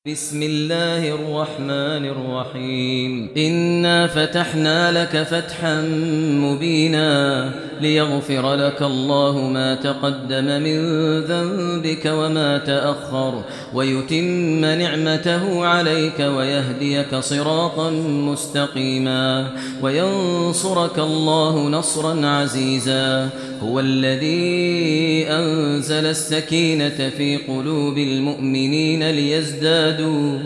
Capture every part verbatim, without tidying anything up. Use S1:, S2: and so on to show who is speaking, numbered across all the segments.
S1: بسم الله الرحمن الرحيم إنا فتحنا لك فتحا مبينا ليغفر لك الله ما تقدم من ذنبك وما تأخر ويتم نعمته عليك ويهديك صراطا مستقيما وينصرك الله نصرا عزيزا هو الذي أنزل السكينة في قلوب المؤمنين ليزدادوا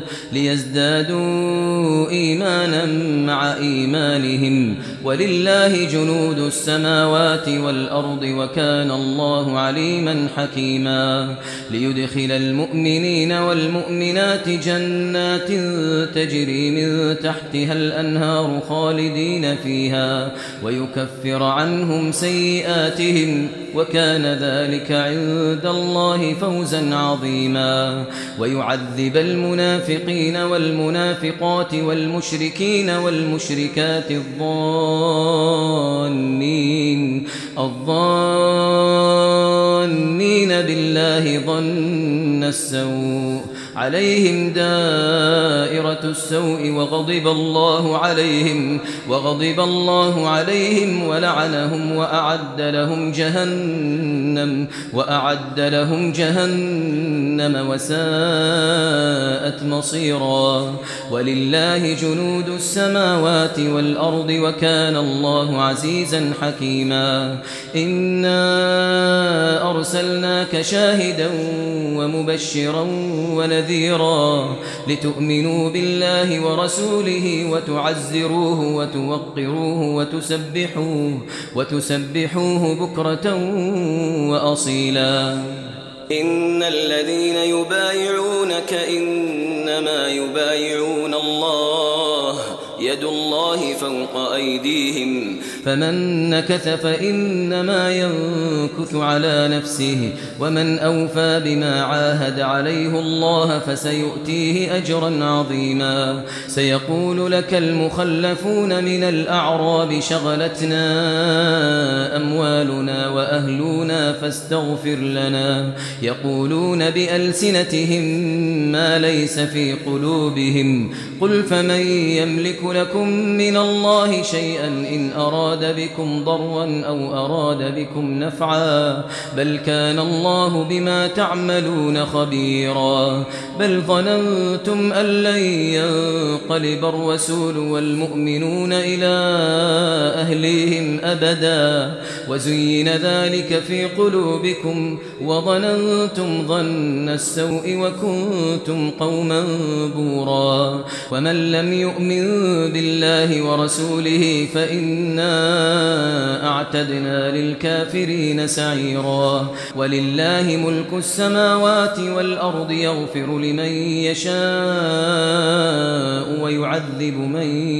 S1: ليزدادوا إيمانا مع إيمانهم ولله جنود السماوات والأرض وكان الله عليما حكيما ليدخل المؤمنين والمؤمنات جنات تجري من تحتها الأنهار خالدين فيها ويكفر عنهم سيئاتهم وكان ذلك عند الله فوزا عظيما ويعذب المنافقين والمنافقات والمشركين والمشركات الظانين الظانين بالله ظن السوء عليهم دائرة السوء وغضب الله عليهم وغضب الله عليهم ولعنهم وأعد لهم جهنم وأعد لهم جهنم وساءت مصيرا ولله جنود السماوات والأرض وكان الله عزيزا حكيما إنا أرسلناك شاهدا ومبشرا ونذيرا لتؤمنوا بالله ورسوله وتعزروه وتوقروه وتسبحوه وتسبحوه بكرة وأصيلا إن الذين يبايعونك إنما يبايعون الله يد الله فوق أيديهم فمن نكث فإنما ينكث على نفسه ومن أوفى بما عاهد عليه الله فسيؤتيه أجرا عظيما سيقول لك المخلفون من الأعراب شغلتنا أموالنا وأهلنا فاستغفر لنا يقولون بألسنتهم ما ليس في قلوبهم قل فمن يملك لكم من الله شيئا إن أراد بكم ضرا أو أراد بكم نفعا بل كان الله بما تعملون خبيرا بل ظننتم أن لن ينقلب الرسول والمؤمنون إلى أهليهم أبدا وزين ذلك في قلوبكم وظننتم ظن السوء وكنتم قوما بورا ومن لم يؤمن بالله ورسوله فإنا أعتدنا للكافرين سعيرا ولله ملك السماوات والأرض يغفر لمن يشاء ويعذب من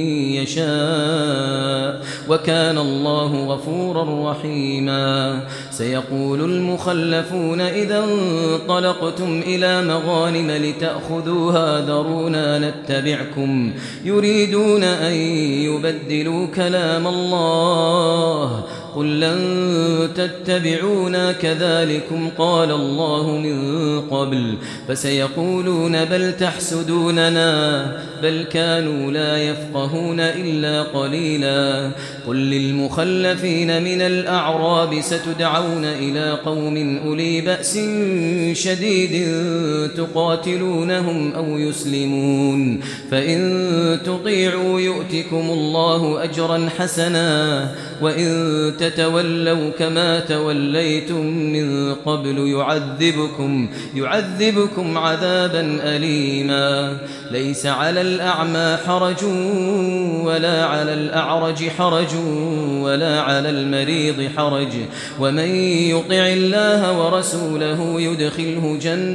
S1: يشاء وكان الله غفورا رحيما سيقول المخلفون إذا انطلقتم إلى مغانم لتأخذوها ذرونا نتبعكم يريدون أن يبدلوا كلام الله قل لن تتبعونا كذلكم قال الله من قبل فسيقولون بل تحسدوننا بل كانوا لا يفقهون إلا قليلا قل للمخلفين من الأعراب ستدعون إلى قوم أولي بأس شديد تقاتلونهم أو يسلمون فإن تطيعوا يؤتكم الله أجرا حسنا وإن تتولوا كما توليتم من قبل يعذبكم يعذبكم عذابا أليما ليس على الأعمى حرج ولا على الأعرج حرج ولا على المريض حرج ومن يطع الله ورسوله يدخله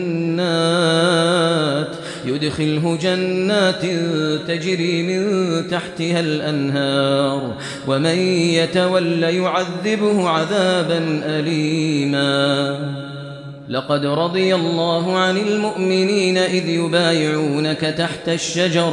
S1: جنات يدخله جنات تجري من تحتها الأنهار ومن يتولى يعذبه عذابا أليما لقد رضي الله عن المؤمنين إذ يبايعونك تحت الشجرة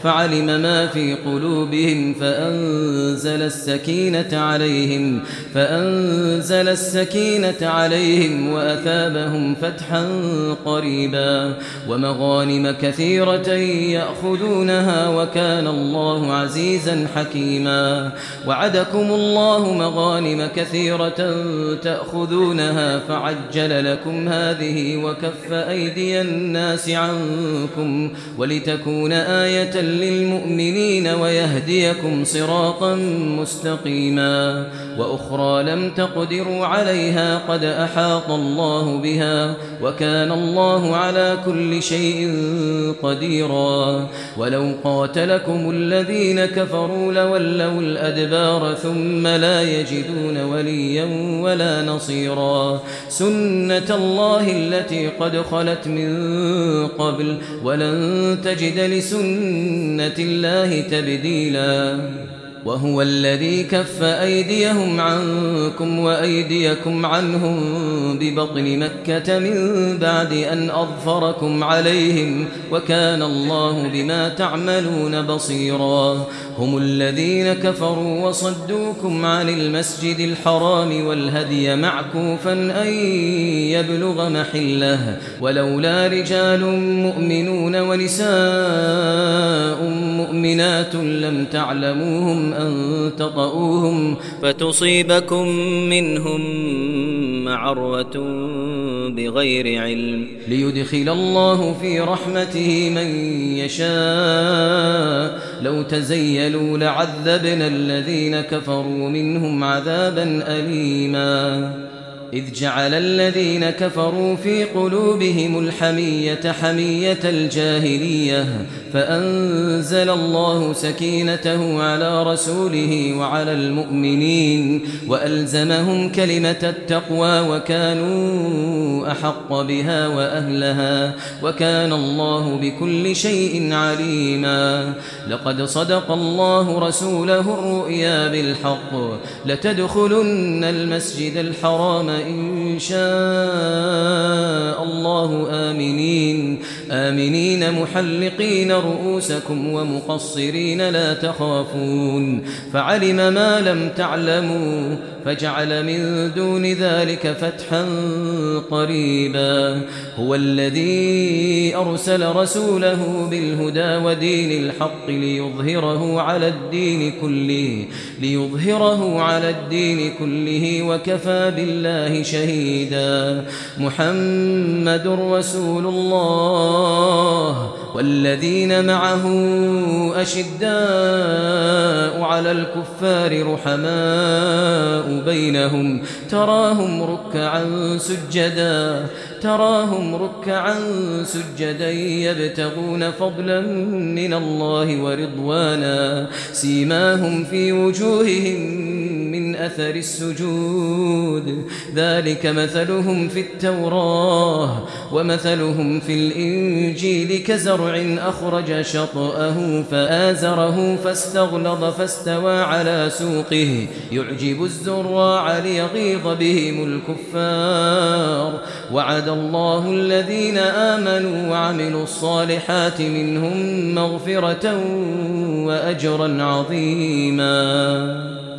S1: فعلم ما في قلوبهم فأنزل السكينة عليهم فأنزل السكينة عليهم وأثابهم فتحا قريبا ومغانم كثيرة يأخذونها وكان الله عزيزا حكيما وعدكم الله مغانم كثيرة تأخذونها فعجل لكم هذه وكف أيدي الناس عنكم ولتكون آية للمؤمنين ويهديكم صراطا مستقيما وأخرى لم تقدروا عليها قد أحاط الله بها وكان الله على كل شيء قديرا ولو قاتلكم الذين كفروا لولوا الأدبار ثم لا يجدون وليا ولا نصيرا سنة الله التي قد خلت من قبل ولن تجد لسنة الله تبديلا وهو الذي كف أيديهم عنكم وأيديكم عنهم ببطن مكة من بعد أن أظفركم عليهم وكان الله بما تعملون بصيرا هم الذين كفروا وصدوكم عن المسجد الحرام والهدي معكوفا أن يبلغ محله ولولا رجال مؤمنون ونساء مؤمنات لم تعلموهم أن تطؤوهم
S2: فتصيبكم منهم معرة بغير علم
S1: ليدخل الله في رحمته من يشاء لو تزيلوا لعذبنا الذين كفروا منهم عذابا أليما إذ جعل الذين كفروا في قلوبهم الحمية حمية الجاهلية فأنزل الله سكينته على رسوله وعلى المؤمنين وألزمهم كلمة التقوى وكانوا أحق بها وأهلها وكان الله بكل شيء عليما لقد صدق الله رسوله الرؤيا بالحق لتدخلن المسجد الحرام إن شاء الله آمنين آمنين محلقين رؤوسكم ومقصرين لا تخافون فعلم ما لم تعلموا فجعل من دون ذلك فتحا قريبا هو الذي أرسل رسوله بالهدى ودين الحق ليظهره على الدين كله ليظهره على الدين كله وكفى بالله شهيدا محمد رسول الله والذين معه أشداء على الكفار رحماء بينهم تراهم ركعا سجدا تراهم ركعا سجدا يبتغون فضلا من الله ورضوانا سيماهم في وجوههم من أثر السجود ذلك مثلهم في التوراة ومثلهم في الإنجيل كزرع أخرج شطأه فآزره فاستغلظ فاستوى على سوقه يعجب الزراع ليغيظ بهم الكفار وعد الله الذين آمنوا وعملوا الصالحات منهم مغفرة وأجرا عظيما.